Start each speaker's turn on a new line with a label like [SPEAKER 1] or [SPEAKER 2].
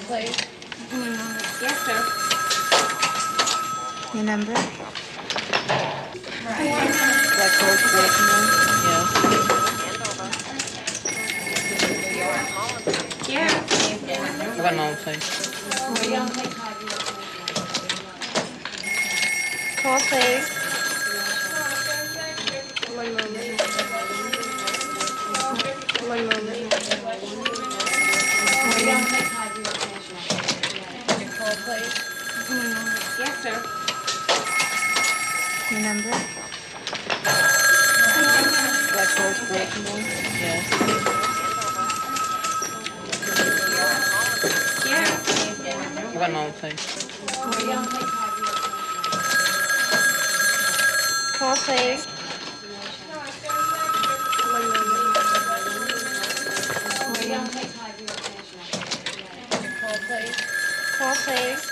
[SPEAKER 1] please.
[SPEAKER 2] Yes, sir.
[SPEAKER 3] Your number?
[SPEAKER 1] That close voicemail? Yes.
[SPEAKER 2] Yeah.
[SPEAKER 1] 1 moment, please.
[SPEAKER 3] Call, please.
[SPEAKER 2] One moment. One moment.
[SPEAKER 1] Call, please.
[SPEAKER 2] Yes, sir.
[SPEAKER 3] Your number?
[SPEAKER 1] That close voicemail? Yes.
[SPEAKER 2] Yeah.
[SPEAKER 1] 1 moment, please.
[SPEAKER 3] Call, please.
[SPEAKER 2] One moment.
[SPEAKER 1] Call, please.
[SPEAKER 3] Call, please.